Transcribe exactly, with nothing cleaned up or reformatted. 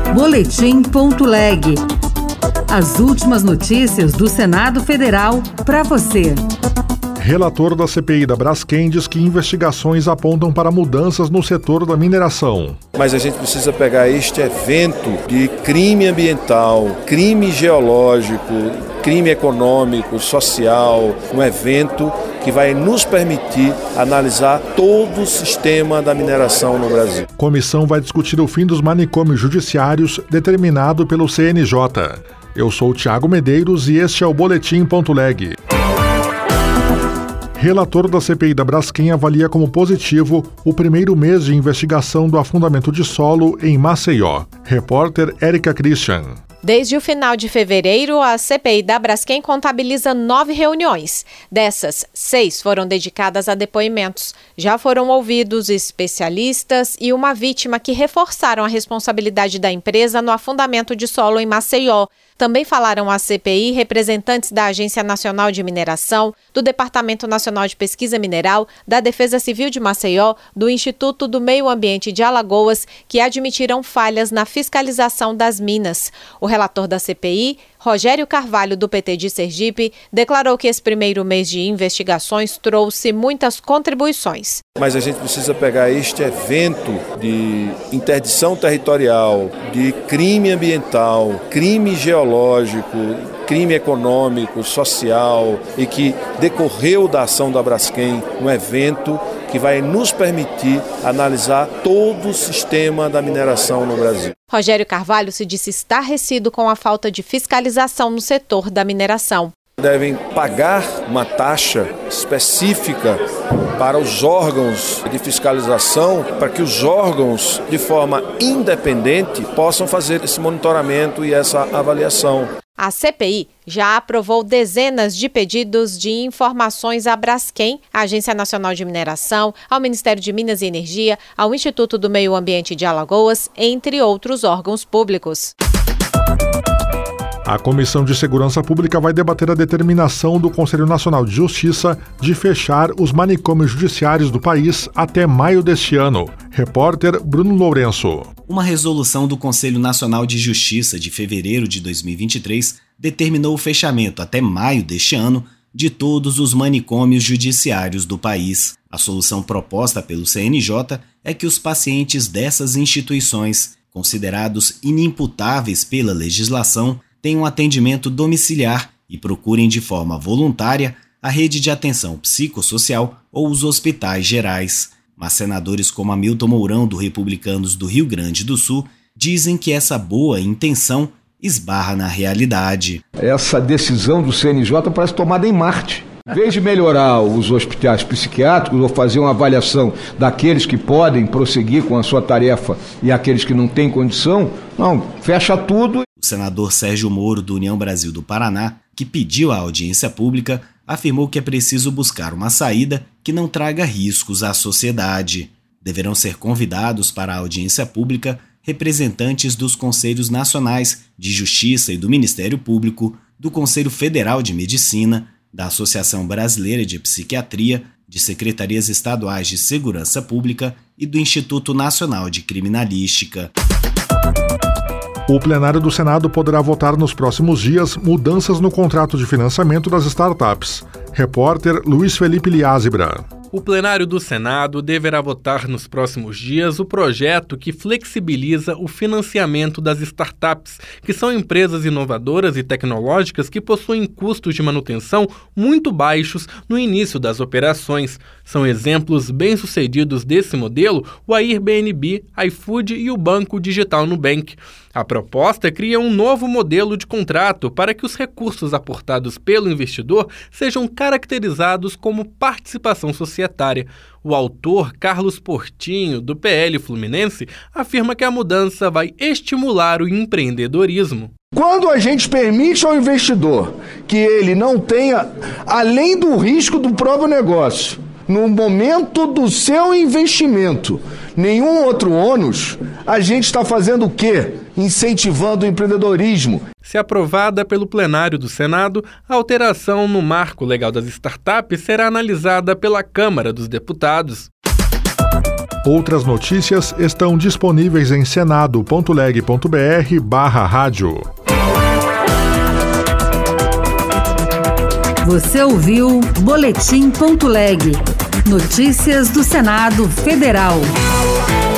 Boletim ponto leg. As últimas notícias do Senado Federal para você. Relator da C P I da Braskem diz que investigações apontam para mudanças no setor da mineração. Mas a gente precisa pegar este evento de crime ambiental, crime geológico, crime econômico, social, um evento que vai nos permitir analisar todo o sistema da mineração no Brasil. A comissão vai discutir o fim dos manicômios judiciários determinado pelo C N J. Eu sou o Thiago Medeiros e este é o Boletim ponto leg. Relator da C P I da Braskem avalia como positivo o primeiro mês de investigação do afundamento de solo em Maceió. Repórter Érica Christian. Desde o final de fevereiro, a C P I da Braskem contabiliza nove reuniões. Dessas, seis foram dedicadas a depoimentos. Já foram ouvidos especialistas e uma vítima que reforçaram a responsabilidade da empresa no afundamento de solo em Maceió. Também falaram à C P I representantes da Agência Nacional de Mineração, do Departamento Nacional de Pesquisa Mineral, da Defesa Civil de Maceió, do Instituto do Meio Ambiente de Alagoas, que admitiram falhas na fiscalização das minas. O relator da C P I, Rogério Carvalho, do P T de Sergipe, declarou que esse primeiro mês de investigações trouxe muitas contribuições. Mas a gente precisa pegar este evento de interdição territorial, de crime ambiental, crime geológico, crime econômico, social e que decorreu da ação da Braskem, um evento que vai nos permitir analisar todo o sistema da mineração no Brasil. Rogério Carvalho se disse estarrecido com a falta de fiscalização no setor da mineração. Devem pagar uma taxa específica para os órgãos de fiscalização, para que os órgãos, de forma independente, possam fazer esse monitoramento e essa avaliação. A C P I já aprovou dezenas de pedidos de informações à Braskem, à Agência Nacional de Mineração, ao Ministério de Minas e Energia, ao Instituto do Meio Ambiente de Alagoas, entre outros órgãos públicos. A Comissão de Segurança Pública vai debater a determinação do Conselho Nacional de Justiça de fechar os manicômios judiciários do país até maio deste ano. Repórter Bruno Lourenço. Uma resolução do Conselho Nacional de Justiça de fevereiro de dois mil e vinte e três determinou o fechamento até maio deste ano de todos os manicômios judiciários do país. A solução proposta pelo C N J é que os pacientes dessas instituições, considerados inimputáveis pela legislação, tenham atendimento domiciliar e procurem de forma voluntária a rede de atenção psicossocial ou os hospitais gerais. Mas senadores como Hamilton Mourão, do Republicanos do Rio Grande do Sul, dizem que essa boa intenção esbarra na realidade. Essa decisão do C N J parece tomada em Marte. Em vez de melhorar os hospitais psiquiátricos ou fazer uma avaliação daqueles que podem prosseguir com a sua tarefa e aqueles que não têm condição, não, fecha tudo. O senador Sérgio Moro, do União Brasil do Paraná, que pediu a audiência pública, afirmou que é preciso buscar uma saída que não traga riscos à sociedade. Deverão ser convidados para a audiência pública representantes dos Conselhos Nacionais de Justiça e do Ministério Público, do Conselho Federal de Medicina, da Associação Brasileira de Psiquiatria, de Secretarias Estaduais de Segurança Pública e do Instituto Nacional de Criminalística. O plenário do Senado poderá votar nos próximos dias mudanças no contrato de financiamento das startups. Repórter Luiz Felipe Liázebra. O plenário do Senado deverá votar nos próximos dias o projeto que flexibiliza o financiamento das startups, que são empresas inovadoras e tecnológicas que possuem custos de manutenção muito baixos no início das operações. São exemplos bem-sucedidos desse modelo o Airbnb, iFood e o Banco Digital Nubank. A proposta cria um novo modelo de contrato para que os recursos aportados pelo investidor sejam caracterizados como participação societária. O autor Carlos Portinho, do P L Fluminense, afirma que a mudança vai estimular o empreendedorismo. Quando a gente permite ao investidor que ele não tenha, além do risco do próprio negócio, no momento do seu investimento, nenhum outro ônus, a gente está fazendo o quê? Incentivando o empreendedorismo. Se aprovada pelo plenário do Senado, a alteração no marco legal das startups será analisada pela Câmara dos Deputados. Outras notícias estão disponíveis em senado ponto leg ponto br barra rádio. Você ouviu Boletim Ponto Leg. Notícias do Senado Federal.